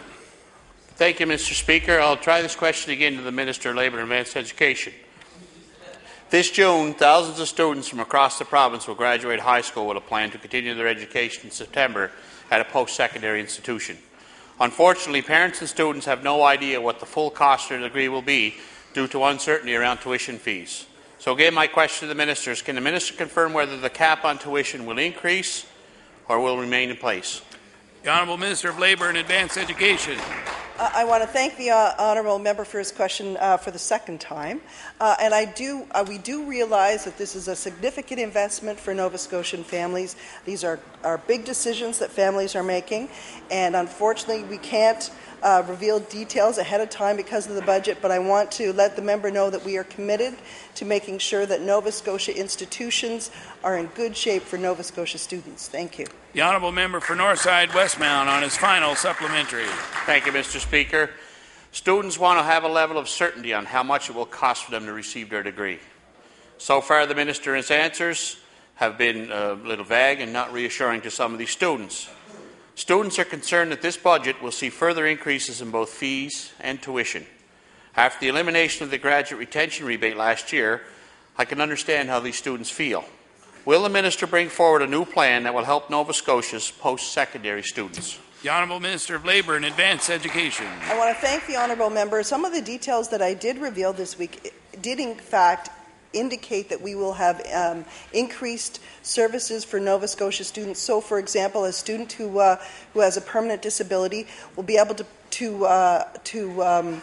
Thank you, Mister Speaker. I'll try this question again to the Minister of Labour and Advanced Education. This June, thousands of students from across the province will graduate high school with a plan to continue their education in September at a post-secondary institution. Unfortunately, parents and students have no idea what the full cost of their degree will be due to uncertainty around tuition fees. So again, my question to the ministers, can the minister confirm whether the cap on tuition will increase or will remain in place? The Honourable Minister of Labour and Advanced Education. Uh, I want to thank the uh, honourable member for his question uh, for the second time, uh, and I do. Uh, we do realize that this is a significant investment for Nova Scotian families. These are, are big decisions that families are making, and unfortunately, we can't uh, reveal details ahead of time because of the budget. But I want to let the member know that we are committed to making sure that Nova Scotia institutions are in good shape for Nova Scotia students. Thank you. The Honourable Member for Northside Westmount on his final supplementary. Thank you, Mister Speaker. Students want to have a level of certainty on how much it will cost for them to receive their degree. So far, the minister's answers have been a little vague and not reassuring to some of these students. Students are concerned that this budget will see further increases in both fees and tuition. After the elimination of the graduate retention rebate last year, I can understand how these students feel. Will the minister bring forward a new plan that will help Nova Scotia's post-secondary students? The Honourable Minister of Labour and Advanced Education. I want to thank the honourable member. Some of the details that I did reveal this week did in fact indicate that we will have um, increased services for Nova Scotia students. So, for example, a student who uh, who has a permanent disability will be able to to uh, to um,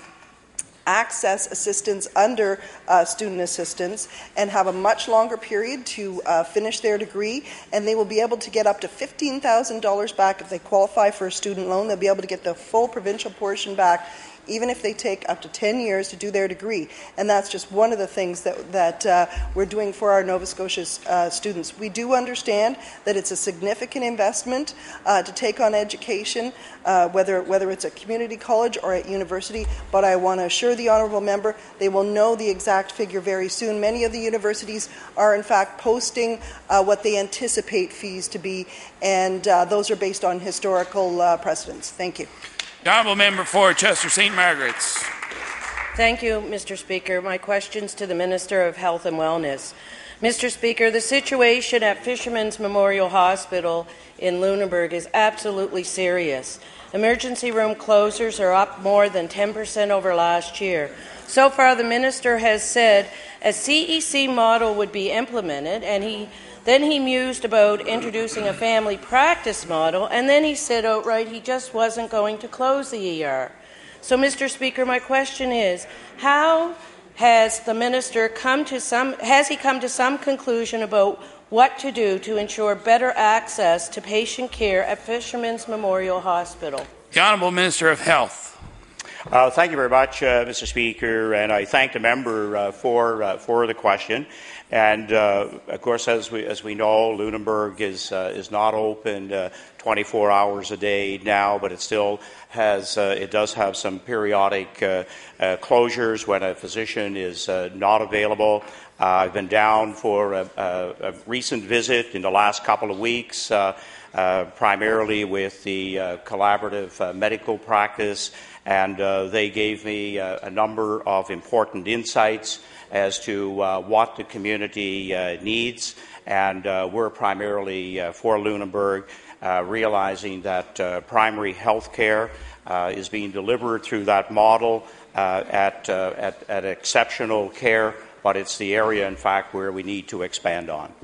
access assistance under uh, student assistance and have a much longer period to uh, finish their degree, and they will be able to get up to fifteen thousand dollars back if they qualify for a student loan. They'll be able to get the full provincial portion back even if they take up to ten years to do their degree. And that's just one of the things that, that uh, we're doing for our Nova Scotia uh, students. We do understand that it's a significant investment uh, to take on education, uh, whether, whether it's at community college or at university, but I want to assure the honourable member they will know the exact figure very soon. Many of the universities are in fact posting uh, what they anticipate fees to be, and uh, those are based on historical uh, precedents. Thank you. The Honourable Member for Chester Saint Margaret's. Thank you, Mister Speaker. My questions to the Minister of Health and Wellness. Mister Speaker, the situation at Fisherman's Memorial Hospital in Lunenburg is absolutely serious. Emergency room closures are up more than ten percent over last year. So far, the Minister has said a C E C model would be implemented, and he Then he mused about introducing a family practice model, and then he said outright he just wasn't going to close the E R. So, Mister Speaker, my question is, how has the minister come to some, has he come to some conclusion about what to do to ensure better access to patient care at Fisherman's Memorial Hospital? The Honourable Minister of Health. Uh, thank you very much, uh, Mister Speaker, and I thank the member uh, for uh, for the question. And uh, of course, as we as we know, Lunenburg is uh, is not open uh, twenty-four hours a day now, but it still has uh, it does have some periodic uh, uh, closures when a physician is uh, not available. Uh, I've been down for a, a, a recent visit in the last couple of weeks, uh, uh, primarily with the uh, collaborative uh, medical practice, and uh, they gave me uh, a number of important insights as to uh, what the community uh, needs, and uh, we're primarily uh, for Lunenburg, uh, realizing that uh, primary health care uh, is being delivered through that model uh, at, uh, at, at exceptional care, but it's the area, in fact, where we need to expand on.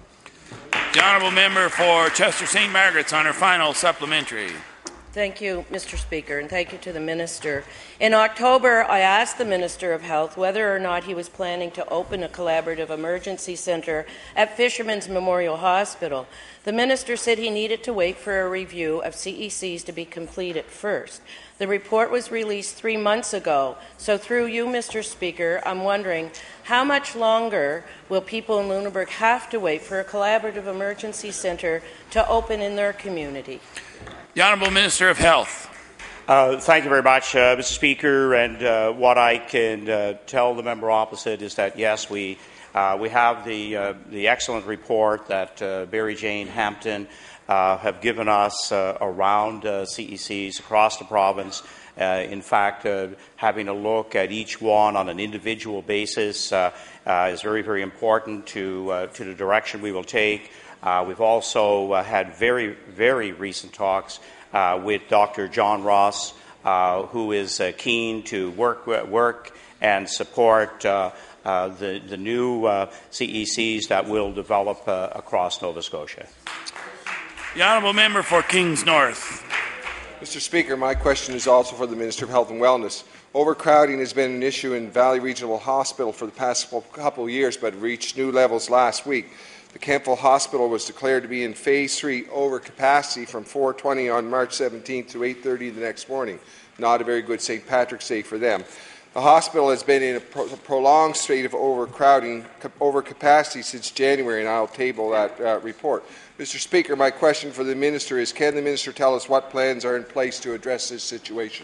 The Honourable Member for Chester Saint Margaret's on her final supplementary. Thank you, Mister Speaker, and thank you to the Minister. In October, I asked the Minister of Health whether or not he was planning to open a collaborative emergency centre at Fisherman's Memorial Hospital. The Minister said he needed to wait for a review of C E Cs to be completed first. The report was released three months ago, so through you, Mister Speaker, I'm wondering how much longer will people in Lunenburg have to wait for a collaborative emergency centre to open in their community? The Honourable Minister of Health. Uh, thank you very much, uh, Mister Speaker. And uh, what I can uh, tell the member opposite is that, yes, we uh, we have the uh, the excellent report that uh, Barry Jane Hampton uh, have given us uh, around uh, C E Cs across the province. Uh, in fact, uh, having a look at each one on an individual basis uh, uh, is very, very important to, uh, to the direction we will take. Uh, we've also uh, had very, very recent talks uh, with Doctor John Ross, uh, who is uh, keen to work, work and support uh, uh, the, the new uh, C E Cs that will develop uh, across Nova Scotia. The honourable member for Kings North. Mister Speaker, my question is also for the Minister of Health and Wellness. Overcrowding has been an issue in Valley Regional Hospital for the past couple of years, but reached new levels last week. The Kemptville Hospital was declared to be in Phase three overcapacity from four twenty on March seventeenth to eight thirty the next morning. Not a very good Saint Patrick's Day for them. The hospital has been in a pro prolonged state of overcrowding, overcapacity since January, and I'll table that uh, report. Mister Speaker, my question for the Minister is, can the Minister tell us what plans are in place to address this situation?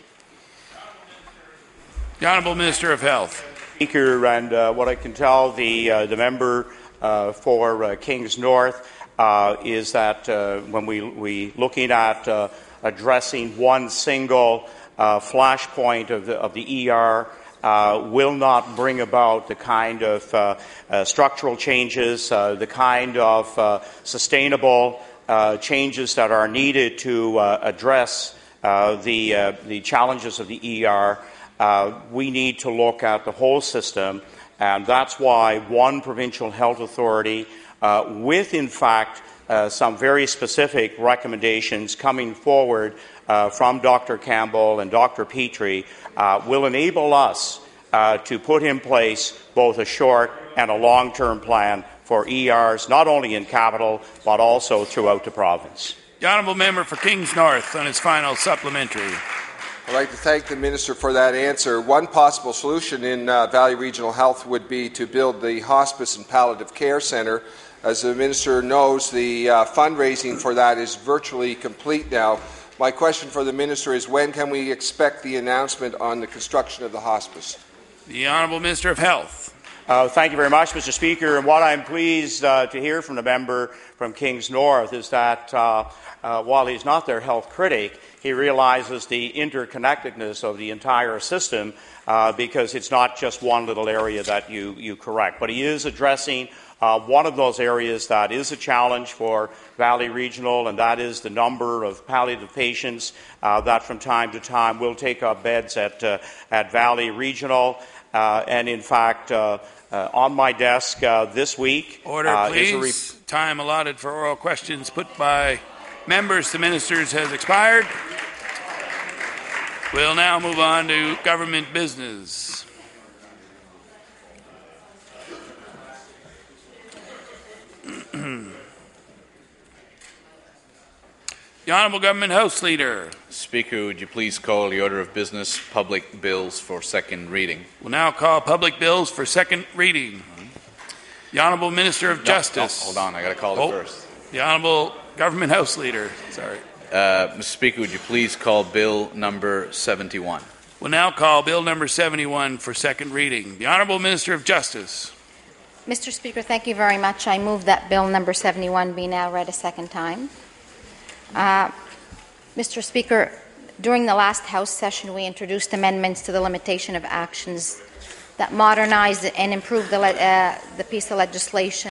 The Honourable Minister of Health. Speaker, and uh, what I can tell the, uh, the member uh, for uh, Kings North uh, is that uh, when we, we looking at uh, addressing one single uh, flashpoint of the, of the E R uh, will not bring about the kind of uh, uh, structural changes, uh, the kind of uh, sustainable uh, changes that are needed to uh, address uh, the, uh, the challenges of the E R. Uh, we need to look at the whole system, and that's why one provincial health authority, uh, with in fact uh, some very specific recommendations coming forward uh, from Doctor Campbell and Doctor Petrie, uh, will enable us uh, to put in place both a short and a long-term plan for E Rs, not only in capital but also throughout the province. The honourable member for Kings North on his final supplementary. I'd like to thank the Minister for that answer. One possible solution in uh, Valley Regional Health would be to build the Hospice and Palliative Care Centre. As the Minister knows, the uh, fundraising for that is virtually complete now. My question for the Minister is, when can we expect the announcement on the construction of the hospice? The Honourable Minister of Health. Uh, thank you very much, Mister Speaker. And what I'm pleased uh, to hear from the member from Kings North is that uh, uh, while he's not their health critic, he realizes the interconnectedness of the entire system uh, because it's not just one little area that you, you correct. But he is addressing uh, one of those areas that is a challenge for Valley Regional, and that is the number of palliative patients uh, that from time to time will take up beds at, uh, at Valley Regional. Uh, and in fact, uh, uh, on my desk uh, this week... Order, uh, please. Is a Time allotted for oral questions put by members to ministers has expired. We'll now move on to government business. The Honourable Government House Leader. Speaker, would you please call the order of business public bills for second reading? We'll now call public bills for second reading. The Honourable Minister of no, Justice. No, hold on, I got to call oh, it first. The Honourable Government House Leader. Sorry. Uh, Mister Speaker, would you please call bill number seventy-one? We'll now call bill number seventy-one for second reading. The Honourable Minister of Justice. Mister Speaker, thank you very much. I move that bill number seventy-one be now read a second time. Uh, Mister Speaker, during the last House session, we introduced amendments to the limitation of actions that modernize and improve the, le- uh, the piece of legislation